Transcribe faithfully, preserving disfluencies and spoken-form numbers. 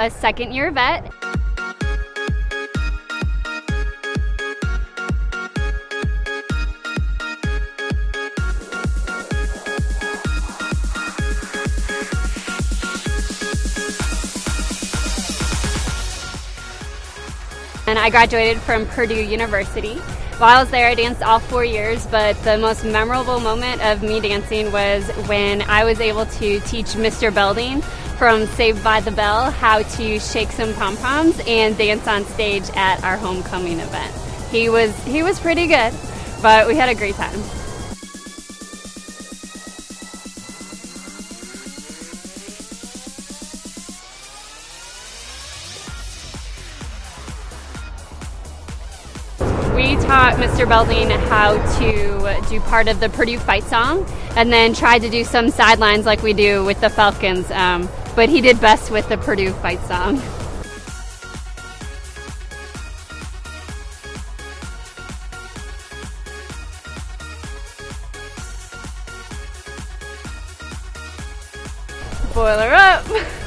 a second year vet. And I graduated from Purdue University. While I was there, I danced all four years, but the most memorable moment of me dancing was when I was able to teach Mister Belding from Saved by the Bell how to shake some pom-poms and dance on stage at our homecoming event. He was he was pretty good, but we had a great time. We taught Mister Belding how to do part of the Purdue fight song and then tried to do some sidelines like we do with the Falcons, um, but he did best with the Purdue fight song. Boiler up!